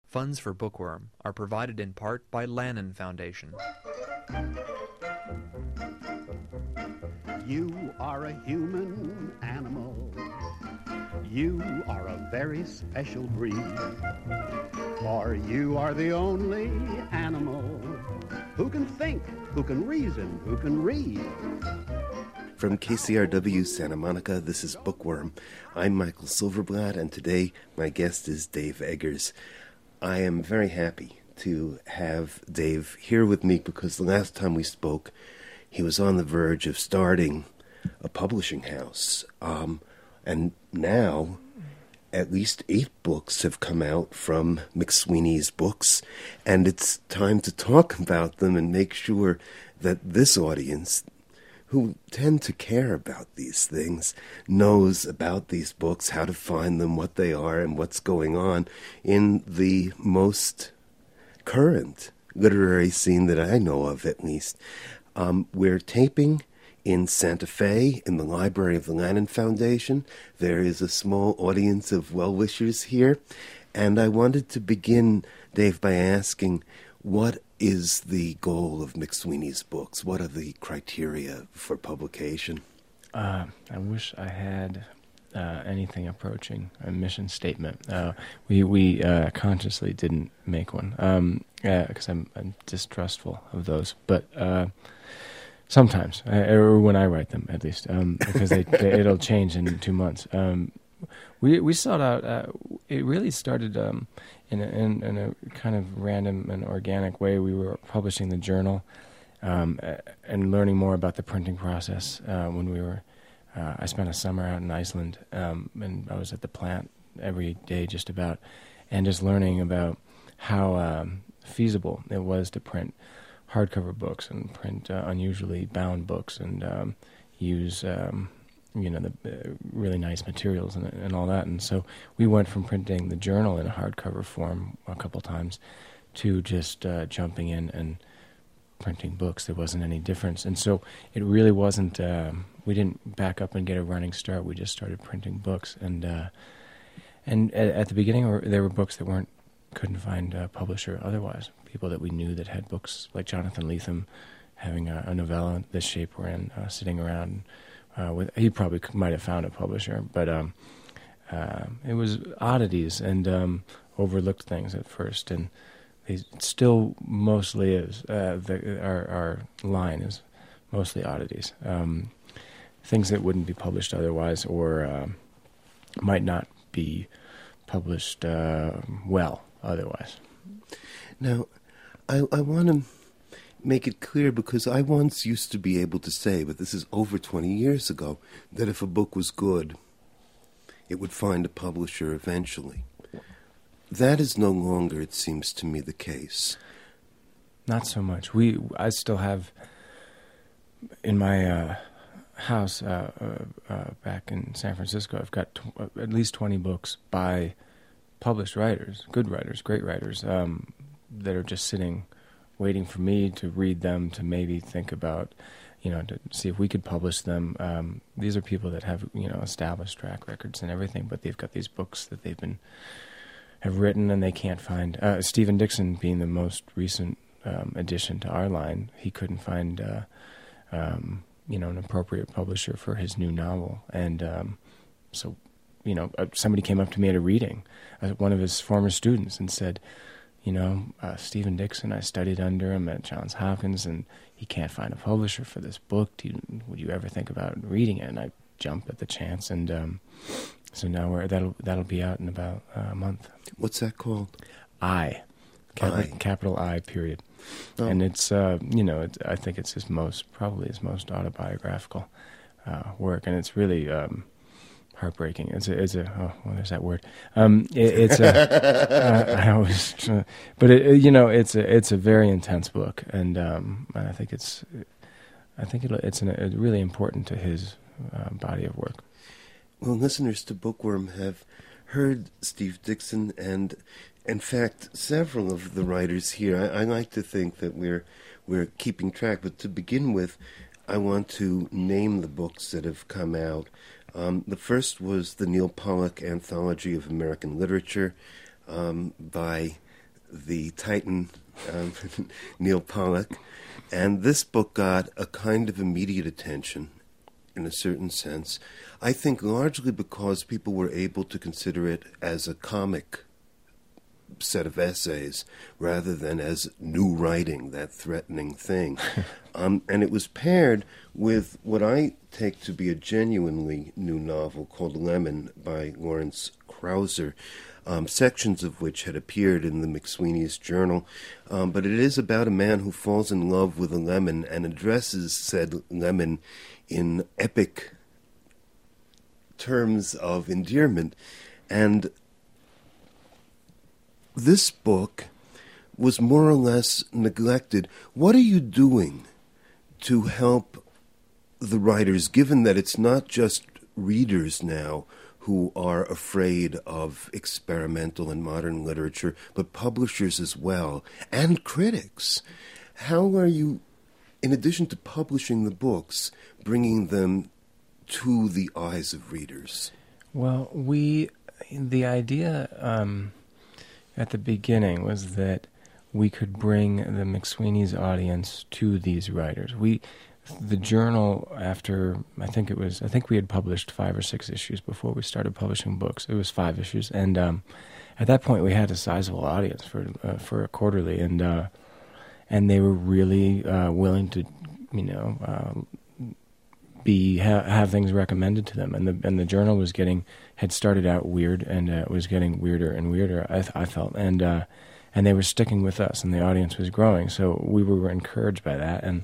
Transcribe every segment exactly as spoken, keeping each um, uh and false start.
Funds for Bookworm are provided in part by Lannan Foundation. You are a human animal. You are a very special breed. For you are the only animal who can think, who can reason, who can read. From K C R W Santa Monica, this is Bookworm. I'm Michael Silverblatt, and today my guest is Dave Eggers. I am very happy to have Dave here with me because the last time we spoke, he was on the verge of starting a publishing house. Um, and now, at least eight books have come out from McSweeney's Books, and it's time to talk about them and make sure that this audience, who tend to care about these things, knows about these books, how to find them, what they are, and what's going on in the most current literary scene that I know of, at least. Um, we're taping in Santa Fe, in the library of the Lannan Foundation. There is a small audience of well-wishers here, and I wanted to begin, Dave, by asking, what is the goal of McSweeney's Books? What are the criteria for publication? Uh, I wish I had uh, anything approaching a mission statement. Uh, we we uh, consciously didn't make one because um, I'm, I'm distrustful of those. But uh, sometimes, I, or when I write them, at least, um, because they, they, it'll change in two months. Um, we we sought out. Uh, it really started. Um, In a, in, in a kind of random and organic way. We were publishing the journal um, and learning more about the printing process uh, when we were, uh, I spent a summer out in Iceland, um, and I was at the plant every day just about, and just learning about how um, feasible it was to print hardcover books and print uh, unusually bound books and um, use um, you know, the uh, really nice materials and, and all that. And so we went from printing the journal in a hardcover form a couple times to just uh, jumping in and printing books. There wasn't any difference. And so it really wasn't, um, we didn't back up and get a running start. We just started printing books. And uh, and at, at the beginning, there were books that weren't, couldn't find a publisher otherwise. People that we knew that had books, like Jonathan Lethem having a, a novella this shape we're in, uh, sitting around. Uh, with, he probably could, might have found a publisher, but um, uh, it was oddities and um, overlooked things at first, and it still mostly is. Uh, the, our, our line is mostly oddities, um, things that wouldn't be published otherwise or uh, might not be published uh, well otherwise. Now, I, I want to make it clear, because I once used to be able to say, but this is over twenty years ago, that if a book was good, it would find a publisher eventually. That is no longer, it seems to me, the case. Not so much. We, I still have in my uh, house uh, uh, uh, back in San Francisco, I've got tw- at least twenty books by published writers, good writers, great writers, um, that are just sitting waiting for me to read them, to maybe think about, you know, to see if we could publish them. Um, these are people that have, you know, established track records and everything, but they've got these books that they've been, have written and they can't find. Uh, Stephen Dixon being the most recent um, addition to our line, he couldn't find, uh, um, you know, an appropriate publisher for his new novel. And um, so, you know, uh, somebody came up to me at a reading, uh, one of his former students, and said, you know, uh, Stephen Dixon, I studied under him at Johns Hopkins, and he can't find a publisher for this book. Do you, would you ever think about reading it? And I jumped at the chance, and um, so now we're, that'll that'll be out in about uh, a month. What's that called? I, capital I, capital I period, oh. And it's uh, you know, it, I think it's his most probably his most autobiographical uh, work, and it's really. Um, Heartbreaking. It's a, it's a, oh, well, there's that word. Um, it, it's a, uh, I always, try, but it, you know, it's a, it's a very intense book, and um, I think it's, I think it, it's, an, it's really important to his uh, body of work. Well, listeners to Bookworm have heard Steve Dixon, and in fact, several of the writers here. I, I like to think that we're we're keeping track, but to begin with, I want to name the books that have come out. Um, the first was the Neil Pollock Anthology of American Literature um, by the Titan, um, Neil Pollack. And this book got a kind of immediate attention, in a certain sense. I think largely because people were able to consider it as a comic set of essays rather than as new writing, that threatening thing. um, and it was paired with what I take to be a genuinely new novel called Lemon by Lawrence Krauser, um, sections of which had appeared in the McSweeney's Journal. Um, but it is about a man who falls in love with a lemon and addresses said lemon in epic terms of endearment. And this book was more or less neglected. What are you doing to help the writers, given that it's not just readers now who are afraid of experimental and modern literature, but publishers as well, and critics? How are you, in addition to publishing the books, bringing them to the eyes of readers? Well, we, the idea um, at the beginning was that we could bring the McSweeney's audience to these writers. We, the journal, after, I think it was, I think we had published five or six issues before we started publishing books. It was five issues, and um, at that point we had a sizable audience for uh, for a quarterly, and uh, and they were really uh, willing to, you know, uh, be ha- have things recommended to them, and the and the journal was getting had started out weird, and uh, was getting weirder and weirder. I, th- I felt, and uh, and they were sticking with us, and the audience was growing. So we were encouraged by that, and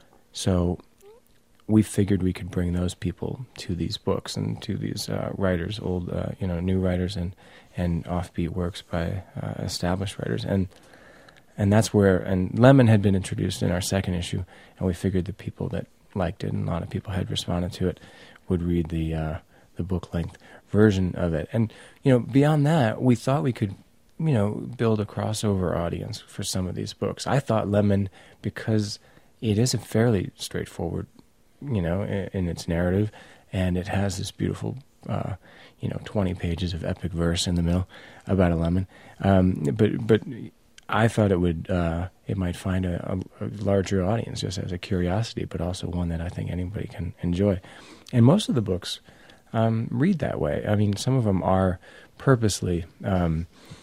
so we figured we could bring those people to these books and to these uh, writers, old, uh, you know, new writers, and and offbeat works by uh, established writers, and and that's where and Lemon had been introduced in our second issue, and we figured the people that liked it, and a lot of people had responded to it, would read the uh, the book length version of it, and you know, beyond that, we thought we could, you know, build a crossover audience for some of these books. I thought Lemon, because it is a fairly straightforward, you know, in, in its narrative, and it has this beautiful, uh, you know, twenty pages of epic verse in the middle about a lemon. Um, but but I thought it would, uh, it might find a, a, a larger audience just as a curiosity, but also one that I think anybody can enjoy. And most of the books um, read that way. I mean, some of them are purposely Um,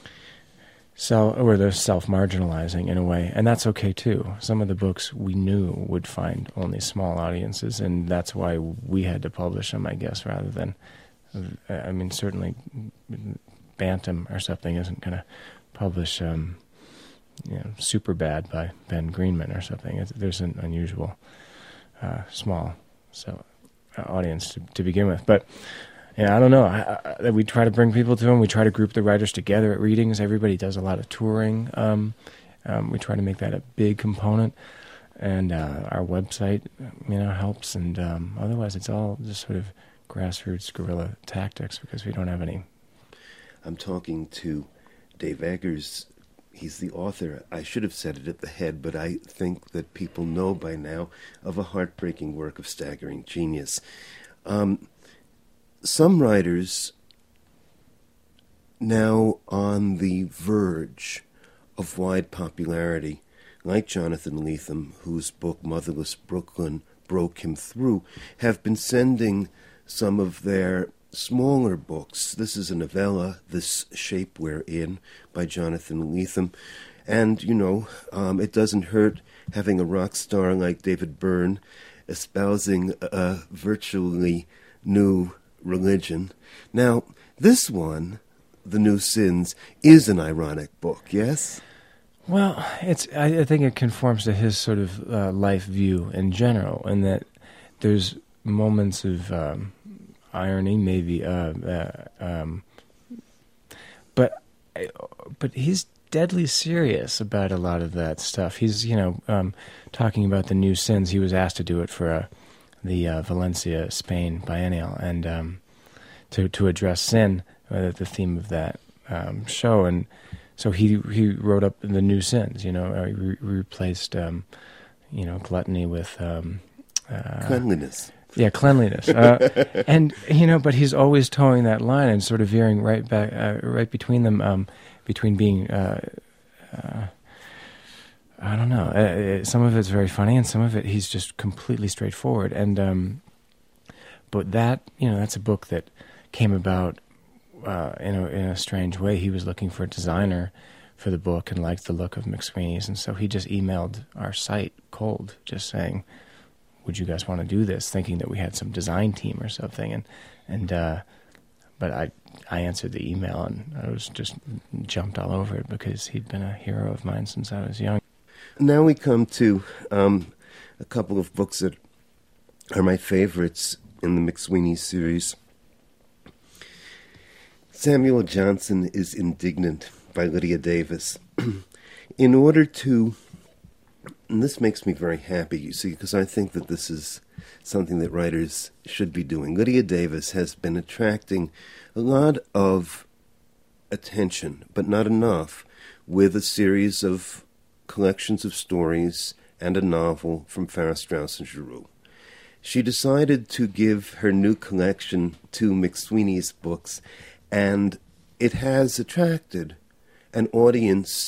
So, or they're self-marginalizing in a way, and that's okay too. Some of the books we knew would find only small audiences, and that's why we had to publish them, I guess, rather than, I mean, certainly Bantam or something isn't going to publish, um, you know, Superbad by Ben Greenman or something. It's, there's an unusual uh, small so uh, audience to, to begin with, but. Yeah, I don't know. I, I, we try to bring people to them. We try to group the writers together at readings. Everybody does a lot of touring. Um, um, we try to make that a big component, and uh, our website, you know, helps. And um, otherwise, it's all just sort of grassroots guerrilla tactics because we don't have any. I'm talking to Dave Eggers. He's the author. I should have said it at the head, but I think that people know by now of a heartbreaking work of staggering genius. Um, Some writers now on the verge of wide popularity, like Jonathan Lethem, whose book Motherless Brooklyn broke him through, have been sending some of their smaller books. This is a novella, This Shape We're In, by Jonathan Lethem. And, you know, um, it doesn't hurt having a rock star like David Byrne espousing a virtually new religion. Now, this one, The New Sins, is an ironic book, yes? Well, it's. I, I think it conforms to his sort of uh, life view in general, in that there's moments of um, irony, maybe, uh, uh, um, but but he's deadly serious about a lot of that stuff. He's, you know, um, talking about the new sins. He was asked to do it for a the uh, Valencia, Spain biennial, and um, to to address sin, uh, the theme of that um, show, and so he he wrote up the new sins. You know, uh, he re- replaced um, you know gluttony with um, uh, cleanliness. Yeah, cleanliness, uh, and you know, but he's always towing that line and sort of veering right back, uh, right between them, um, between being uh, I don't know. Uh, some of it's very funny, and some of it he's just completely straightforward. And um, but that, you know, that's a book that came about uh, in a in a strange way. He was looking for a designer for the book and liked the look of McSweeney's, and so he just emailed our site cold, just saying, "Would you guys want to do this?" Thinking that we had some design team or something, and and uh, but I I answered the email and I was just jumped all over it because he'd been a hero of mine since I was young. Now we come to um, a couple of books that are my favorites in the McSweeney series. Samuel Johnson is Indignant by Lydia Davis. In order to, and this makes me very happy, you see, because I think that this is something that writers should be doing. Lydia Davis has been attracting a lot of attention, but not enough, with a series of collections of stories and a novel from Farrar, Straus and Giroux. She decided to give her new collection to McSweeney's books, and it has attracted an audience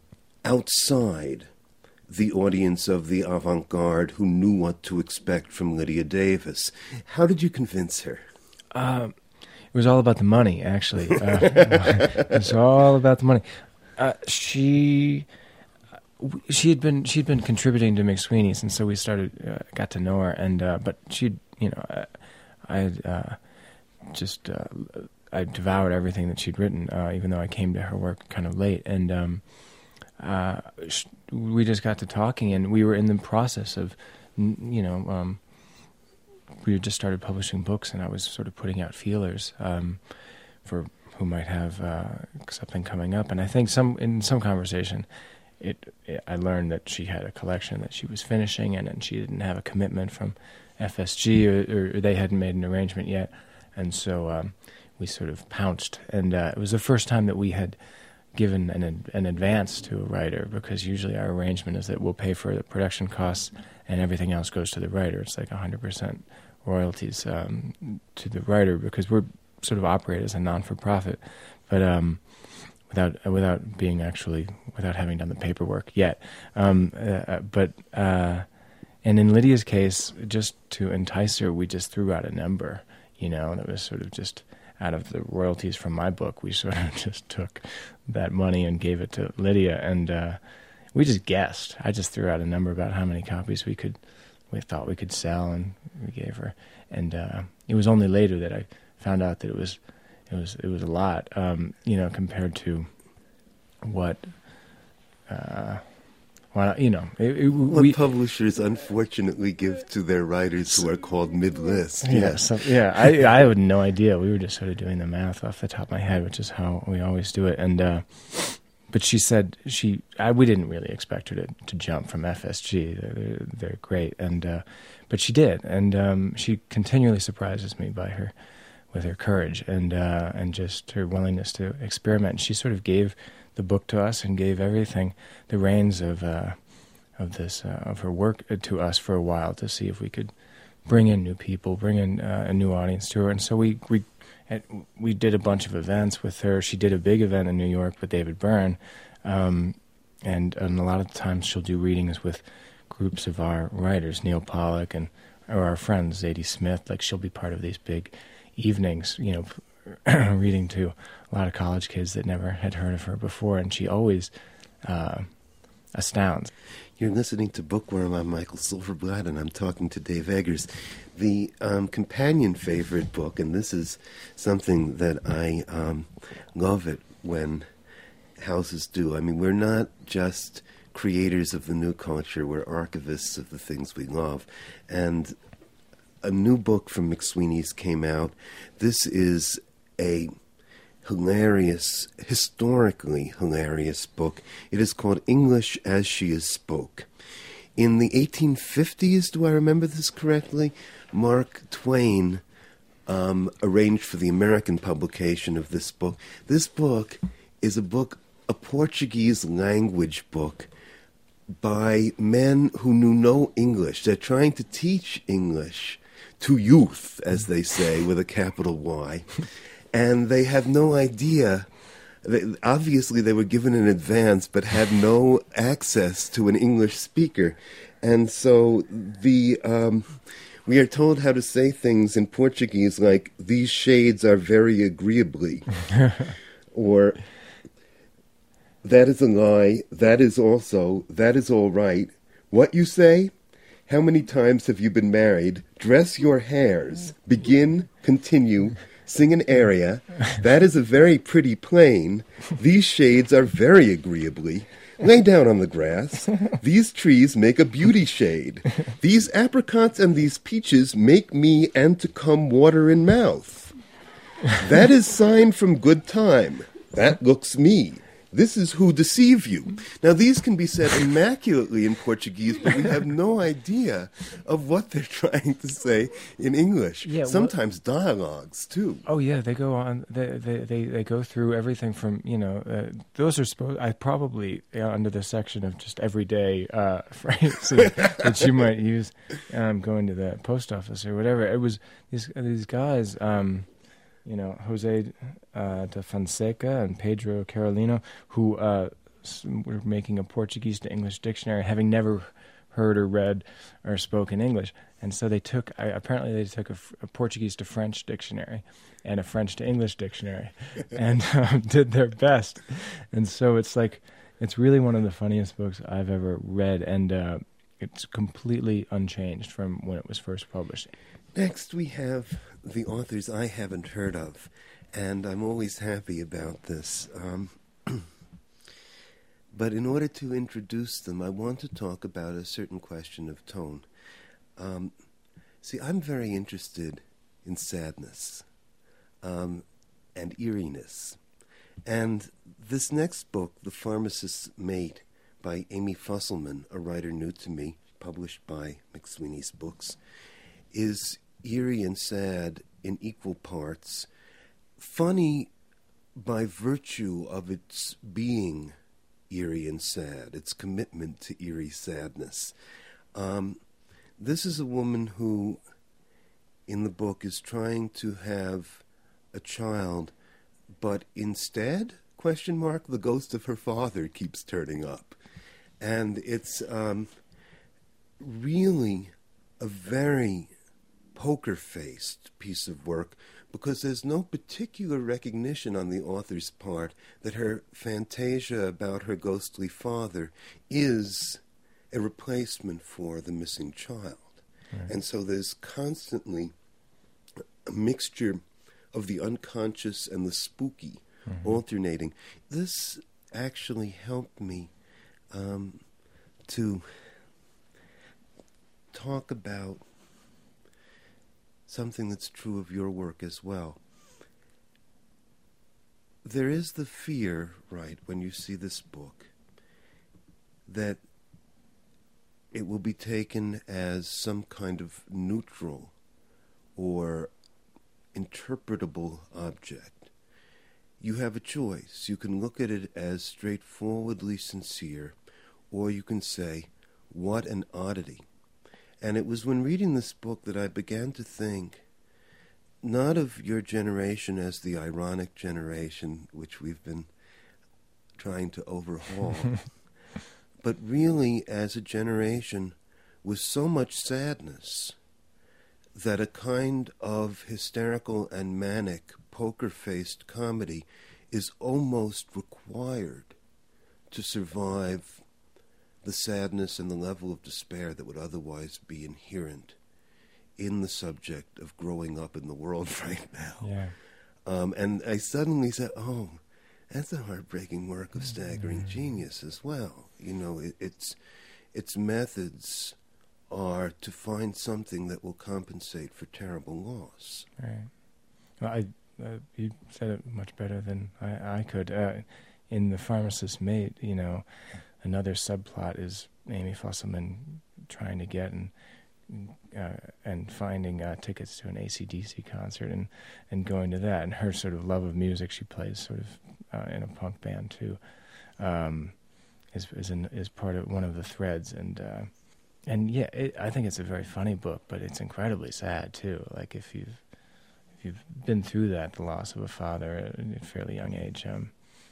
outside the audience of the avant-garde who knew what to expect from Lydia Davis. How did you convince her? Uh, it was all about the money, actually. Uh, it was all about the money. Uh, she she had been she'd been contributing to McSweeney's, and so we started uh, got to know her. And uh, but she, you know, I, I had uh, just uh, I devoured everything that she'd written, uh, even though I came to her work kind of late. And um, uh, sh- we just got to talking, and we were in the process of, you know, um, we had just started publishing books, and I was sort of putting out feelers um, for who might have uh, something coming up. And I think some in some conversation, it, it I learned that she had a collection that she was finishing, and, and she didn't have a commitment from F S G, or, or they hadn't made an arrangement yet. And so um, we sort of pounced, and uh, it was the first time that we had given an an advance to a writer, because usually our arrangement is that we'll pay for the production costs and everything else goes to the writer. It's like one hundred percent royalties um, to the writer, because we're sort of operate as a non-for-profit, but um, without without being actually, without having done the paperwork yet. Um, uh, but, uh, and in Lydia's case, just to entice her, we just threw out a number, you know, that was sort of just out of the royalties from my book. We sort of just took that money and gave it to Lydia, and uh, we just guessed. I just threw out a number about how many copies we could, we thought we could sell, and we gave her. And uh, it was only later that I found out that it was, it was, it was a lot, um, you know, compared to what, uh, well, you know, it, it, what we, publishers unfortunately give to their writers who are called mid-list. Yeah, Yeah, so, yeah. I I had no idea. We were just sort of doing the math off the top of my head, which is how we always do it. And uh, but she said she, I, we didn't really expect her to, to jump from F S G. They're, they're great, and uh, but she did, and um, she continually surprises me by her, with her courage and uh, and just her willingness to experiment. And she sort of gave the book to us and gave everything, the reins of uh, of this uh, of her work to us for a while, to see if we could bring in new people, bring in uh, a new audience to her. And so we we we did a bunch of events with her. She did a big event in New York with David Byrne, um, and and a lot of times she'll do readings with groups of our writers, Neil Pollock and or our friends, Zadie Smith. Like, she'll be part of these big evenings, you know, reading to a lot of college kids that never had heard of her before, and she always uh, astounds. You're listening to Bookworm. I'm Michael Silverblatt, and I'm talking to Dave Eggers. The um, companion favorite book, and this is something that I um, love it when houses do. I mean, we're not just creators of the new culture, we're archivists of the things we love. And a new book from McSweeney's came out. This is a hilarious, historically hilarious book. It is called English as She Is Spoke. In the eighteen fifties, do I remember this correctly, Mark Twain um, arranged for the American publication of this book. This book is a book, a Portuguese language book by men who knew no English. They're trying to teach English to youth, as they say, with a capital Y. And they have no idea they, obviously they were given in advance but had no access to an English speaker. And so the um, we are told how to say things in Portuguese like, these shades are very agreeably, or that is a lie, that is also, that is all right. What you say? How many times have you been married? Dress your hairs. Begin, continue, sing an aria. That is a very pretty plain. These shades are very agreeably. Lay down on the grass. These trees make a beauty shade. These apricots and these peaches make me and to come water in mouth. That is sign from good time. That looks me. This is who deceive you. Now, these can be said immaculately in Portuguese, but we have no idea of what they're trying to say in English. Yeah, well, sometimes dialogues, too. Oh, yeah, they go on, they they, they, they go through everything from, you know, uh, those are supposed, I probably, uh, under the section of just everyday uh, phrases that you might use um, going to the post office or whatever. It was these, these guys... Um, you know, Jose uh, de Fonseca and Pedro Carolino, who uh, were making a Portuguese to English dictionary, having never heard or read or spoken English. And so they took, uh, apparently they took a, a Portuguese to French dictionary and a French to English dictionary and um, did their best. And so it's like, it's really one of the funniest books I've ever read, and uh, it's completely unchanged from when it was first published. Next, we have the authors I haven't heard of, and I'm always happy about this. Um, but in order to introduce them, I want to talk about a certain question of tone. Um, see, I'm very interested in sadness um, and eeriness. And this next book, The Pharmacist's Mate, by Amy Fusselman, a writer new to me, published by McSweeney's Books, is eerie and sad in equal parts, funny by virtue of its being eerie and sad, its commitment to eerie sadness. Um, this is a woman who, in the book, is trying to have a child, but instead, question mark, the ghost of her father keeps turning up. And it's um, really a very poker-faced piece of work, because there's no particular recognition on the author's part that her fantasia about her ghostly father is a replacement for the missing child. Right. And so there's constantly a mixture of the unconscious and the spooky mm-hmm. alternating. This actually helped me um, to talk about something that's true of your work as well. There is the fear, right, when you see this book, that it will be taken as some kind of neutral or interpretable object. You have a choice. You can look at it as straightforwardly sincere, or you can say, what an oddity. And it was when reading this book that I began to think, not of your generation as the ironic generation, which we've been trying to overhaul, but really as a generation with so much sadness that a kind of hysterical and manic, poker-faced comedy is almost required to survive the sadness and the level of despair that would otherwise be inherent in the subject of growing up in the world right now. Yeah. Um, and I suddenly said, oh, that's a heartbreaking work of staggering mm-hmm. genius as well. You know, it, it's its methods are to find something that will compensate for terrible loss. Right. Well, I uh, you said it much better than I, I could. Uh, in The Pharmacist's Mate, you know, another subplot is Amy Fusselman trying to get and uh, and finding uh, tickets to an A C D C concert and, and going to that. And her sort of love of music, she plays sort of uh, in a punk band too, um, is is, in, is part of one of the threads. And uh, and yeah, it, I think it's a very funny book, but it's incredibly sad too. Like if you've if you've been through that, the loss of a father at a fairly young age, um,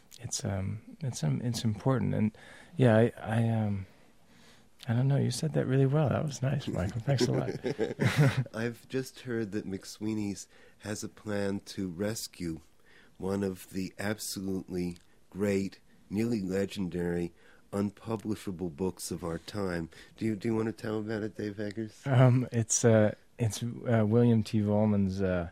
it's um it's um it's important. And yeah, I I um I don't know. You said that really well. That was nice, Michael. Thanks a lot. I've just heard that McSweeney's has a plan to rescue one of the absolutely great, nearly legendary, unpublishable books of our time. Do you do you want to tell about it, Dave Eggers? Um, it's uh, it's uh, William T. Vollmann's uh,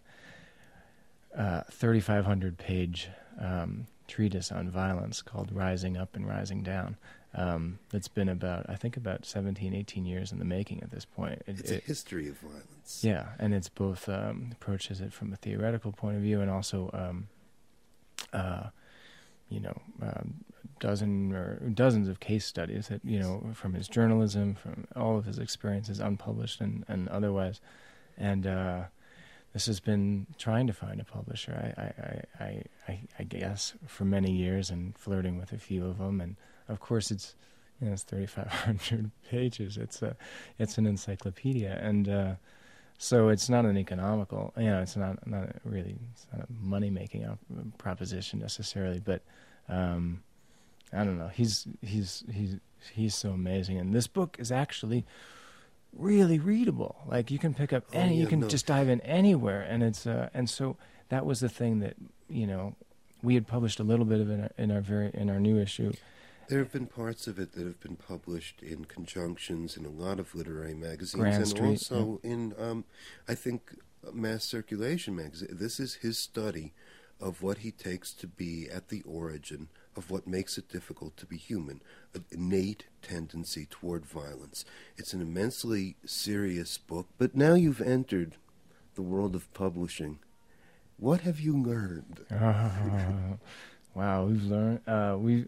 uh, thirty-five hundred page um, treatise on violence called "Rising Up and Rising Down." Um, it's been about, I think, about seventeen, eighteen years in the making at this point. It, it's it, a history of violence. Yeah, and it's both um, approaches it from a theoretical point of view and also, um, uh, you know, um, dozen or dozens of case studies that, you know, from his journalism, from all of his experiences, unpublished and, and otherwise. And uh, this has been trying to find a publisher, I, I, I, I, I guess, for many years, and flirting with a few of them. And of course, it's, you know, it's thirty-five hundred pages. It's a, it's an encyclopedia, and uh, so it's not an economical, you know, it's not not a really, it's not a money making proposition necessarily. But um, I don't know. He's he's he's he's so amazing, and this book is actually really readable. Like, you can pick up any, oh, yeah, you can no. just dive in anywhere, and it's uh, and so that was the thing that, you know, we had published a little bit of it in our, in our very in our new issue. There have been parts of it that have been published in conjunctions in a lot of literary magazines, Grand and Street, also yeah. in, um, I think, Mass Circulation magazine. This is his study of what he takes to be at the origin of what makes it difficult to be human, an innate tendency toward violence. It's an immensely serious book, but now you've entered the world of publishing. What have you learned? Uh, wow, we've learned, uh, we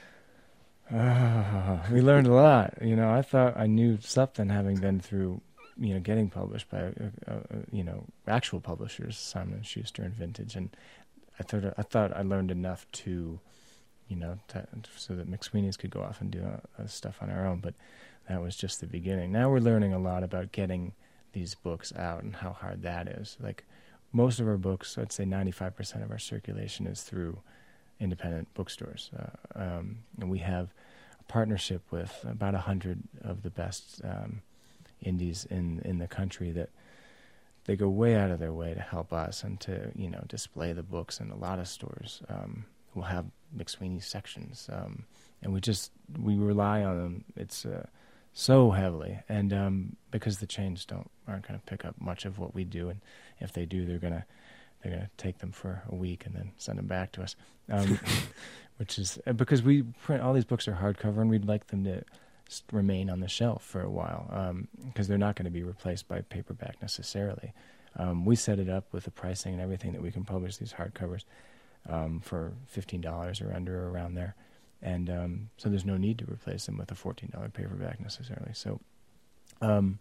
uh, we learned a lot. You know, I thought I knew something, having been through, you know, getting published by, uh, uh, you know, actual publishers, Simon and Schuster and Vintage, and I thought I thought I learned enough to, you know, to, so that McSweeney's could go off and do uh, uh, stuff on our own. But that was just the beginning. Now we're learning a lot about getting these books out and how hard that is. Like, most of our books, I'd say ninety-five percent of our circulation is through independent bookstores. Uh, um, and we have a partnership with about a hundred of the best um, indies in, in the country that they go way out of their way to help us and to, you know, display the books. And a lot of stores um, will have McSweeney sections. Um, and we just, we rely on them. It's uh, so heavily. And um, because the chains don't, aren't going to pick up much of what we do. And if they do, they're going to, they're going to take them for a week and then send them back to us. Um, which is, because we print, all these books are hardcover, and we'd like them to remain on the shelf for a while, because um, they're not going to be replaced by paperback necessarily. Um, we set it up with the pricing and everything that we can publish these hardcovers um, for fifteen dollars or under, or around there. And um, so there's no need to replace them with a fourteen dollars paperback necessarily. So, um,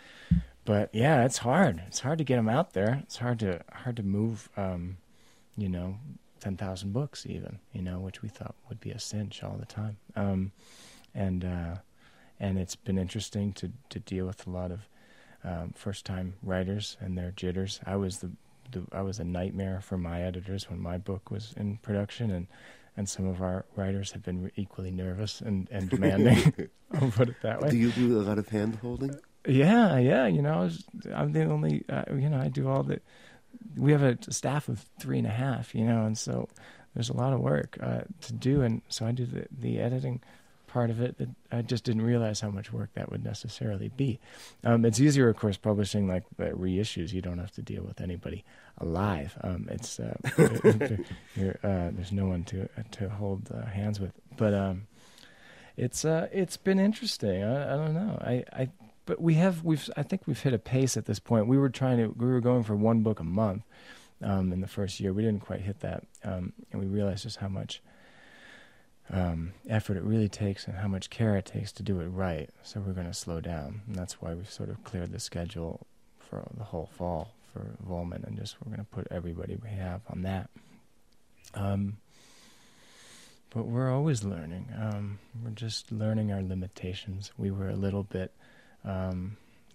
but yeah, it's hard. It's hard to get them out there. It's hard to hard to move, um, you know, ten thousand books even, you know, which we thought would be a cinch all the time. Um, and uh, and it's been interesting to, to deal with a lot of um, first-time writers and their jitters. I was the, the I was a nightmare for my editors when my book was in production, and, and some of our writers have been equally nervous and, and demanding. I'll put it that way. Do you do a lot of hand-holding? Yeah, yeah. You know, I was, I'm the only. Uh, you know, I do all the. We have a staff of three and a half. You know, and so there's a lot of work uh, to do, and so I do the the editing part of it. That I just didn't realize how much work that would necessarily be. Um, it's easier, of course, publishing like the reissues. You don't have to deal with anybody alive. Um, it's uh, you're, uh, there's no one to to hold uh, hands with. But um, it's uh, it's been interesting. I, I don't know. I. I But we have, we've, I think we've hit a pace at this point. We were trying to, we were going for one book a month um, in the first year. We didn't quite hit that, um, and we realized just how much um, effort it really takes and how much care it takes to do it right. So we're going to slow down, and that's why we've sort of cleared the schedule for the whole fall for Vollmann, and just we're going to put everybody we have on that. Um, but we're always learning. Um, we're just learning our limitations. We were a little bit. Um,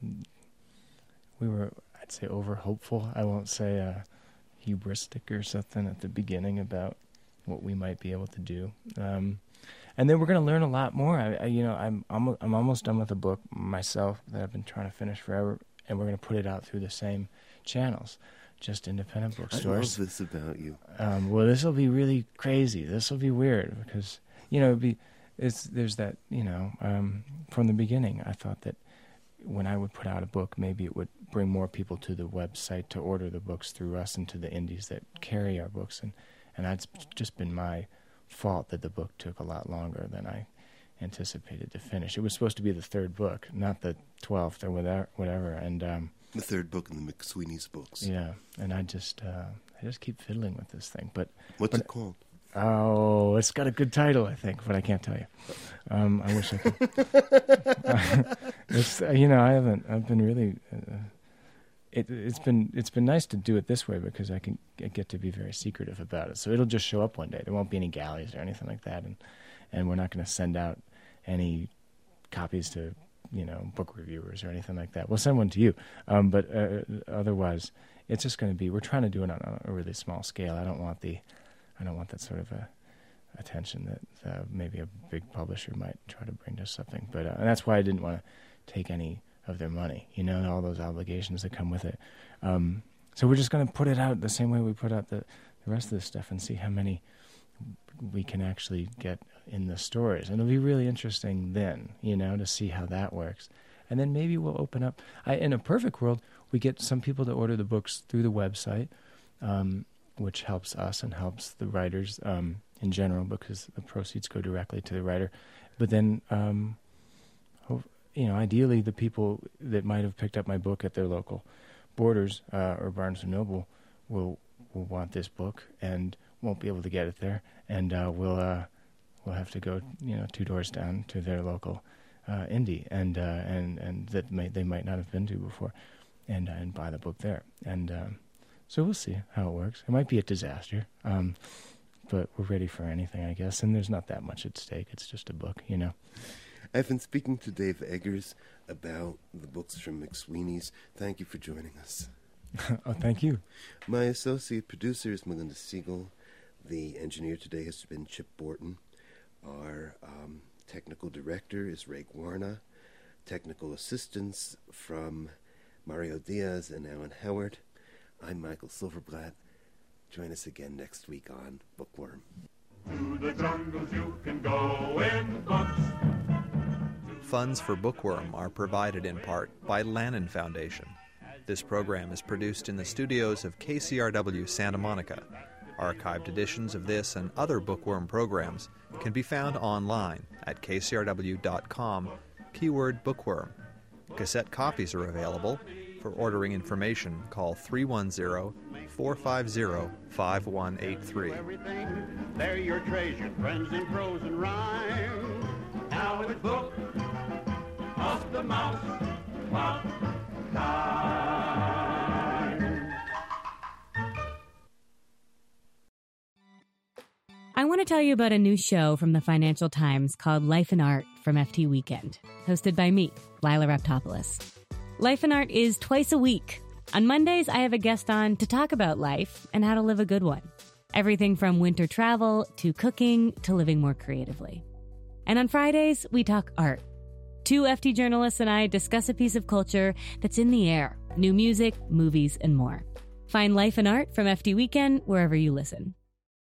we were, I'd say, over hopeful. I won't say uh, hubristic or something at the beginning about what we might be able to do. Um, and then we're going to learn a lot more. I, I, you know, I'm almost, I'm almost done with a book myself that I've been trying to finish forever, and we're going to put it out through the same channels, just independent bookstores. I love this about you. Um, well, this will be really crazy. This will be weird because, you know, it'd be, it's there's that, you know, um, from the beginning, I thought that when I would put out a book, maybe it would bring more people to the website to order the books through us and to the indies that carry our books. And, and that's just been my fault that the book took a lot longer than I anticipated to finish. It was supposed to be the third book, not the twelfth or whatever. whatever. And um, the third book in the McSweeney's books. Yeah, and I just uh, I just keep fiddling with this thing. But what's but, it called? Oh, it's got a good title, I think, but I can't tell you. Um, I wish I could. it's you know I haven't. I've been really. Uh, it, it's been it's been nice to do it this way because I can I get to be very secretive about it. So it'll just show up one day. There won't be any galleys or anything like that, and and we're not going to send out any copies to you know book reviewers or anything like that. We'll send one to you, um, but uh, otherwise, it's just going to be. We're trying to do it on a really small scale. I don't want the. I don't want that sort of a attention that uh, maybe a big publisher might try to bring to something. But uh, and that's why I didn't want to take any of their money, you know, all those obligations that come with it. Um, so we're just going to put it out the same way we put out the, the rest of this stuff and see how many we can actually get in the stores. And it'll be really interesting then, you know, to see how that works. And then maybe we'll open up. I, in a perfect world, we get some people to order the books through the website, um, which helps us and helps the writers um, in general because the proceeds go directly to the writer. But then, um, you know, ideally the people that might have picked up my book at their local Borders uh, or Barnes and Noble will will want this book and won't be able to get it there, and uh, will uh, will have to go, you know, two doors down to their local uh, indie and uh, and and that may, they might not have been to before, and uh, and buy the book there. And um, so we'll see how it works. It might be a disaster, um, but we're ready for anything, I guess. And there's not that much at stake. It's just a book, you know. I've been speaking to Dave Eggers about the books from McSweeney's. Thank you for joining us. Oh, thank you. My associate producer is Melinda Siegel. The engineer today has been Chip Borton. Our um, technical director is Ray Guarna. Technical assistants from Mario Diaz and Alan Howard. I'm Michael Silverblatt. Join us again next week on Bookworm. To the jungles you can go in books. Funds for Bookworm are provided in part by Lannan Foundation. This program is produced in the studios of K C R W Santa Monica. Archived editions of this and other Bookworm programs can be found online at k c r w dot com, keyword Bookworm. Cassette copies are available. For ordering information, call three one zero, four five zero, five one eight three. They're your treasured friends in prose and rhyme. Now it's book of the mouse clock time. I want to tell you about a new show from the Financial Times called Life and Art from F T Weekend, hosted by me, Lila Raptopoulos. Life and Art is twice a week. On Mondays, I have a guest on to talk about life and how to live a good one. Everything from winter travel to cooking to living more creatively. And on Fridays, we talk art. Two F T journalists and I discuss a piece of culture that's in the air, new music, movies, and more. Find Life and Art from F T Weekend wherever you listen.